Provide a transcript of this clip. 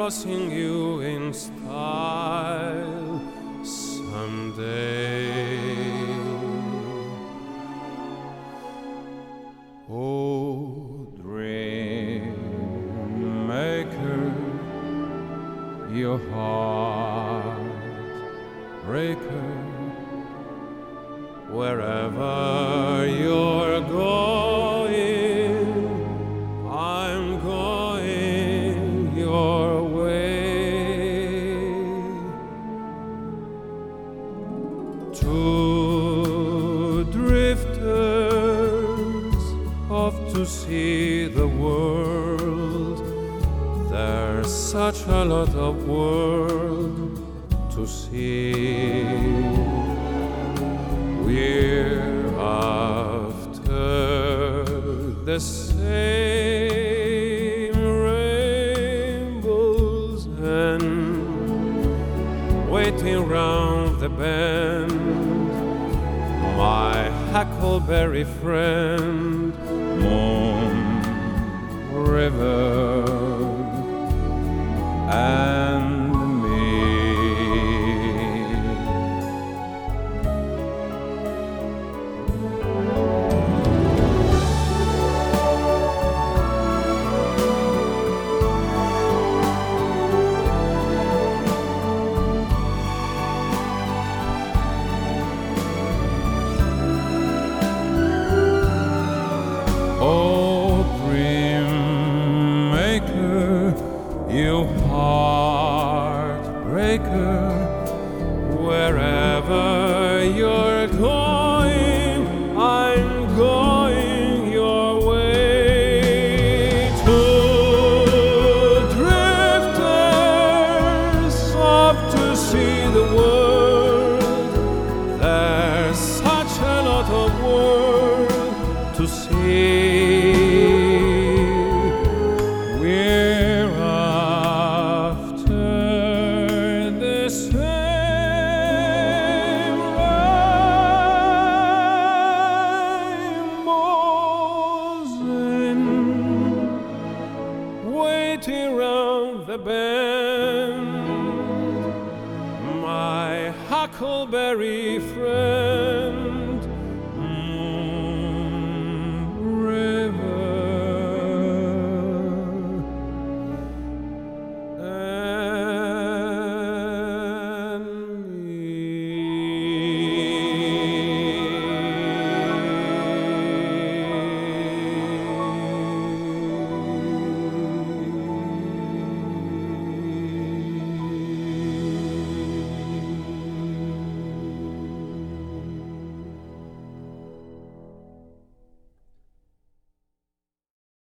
crossing you in style someday. Oh, dream maker, your heart breaker, wherever you're going, I'm going your way. Two drifters off to see the world. There's such a lot of world to see. We're after the same rainbows and waiting round the bend, my huckleberry friend, moon, river, and oh, dream maker, you heartbreaker, wherever you're going, I'm going your way. Two drifters off to see the world. There's such a lot of world to see. We're after the same rainbows and waiting round the bend, my huckleberry friend,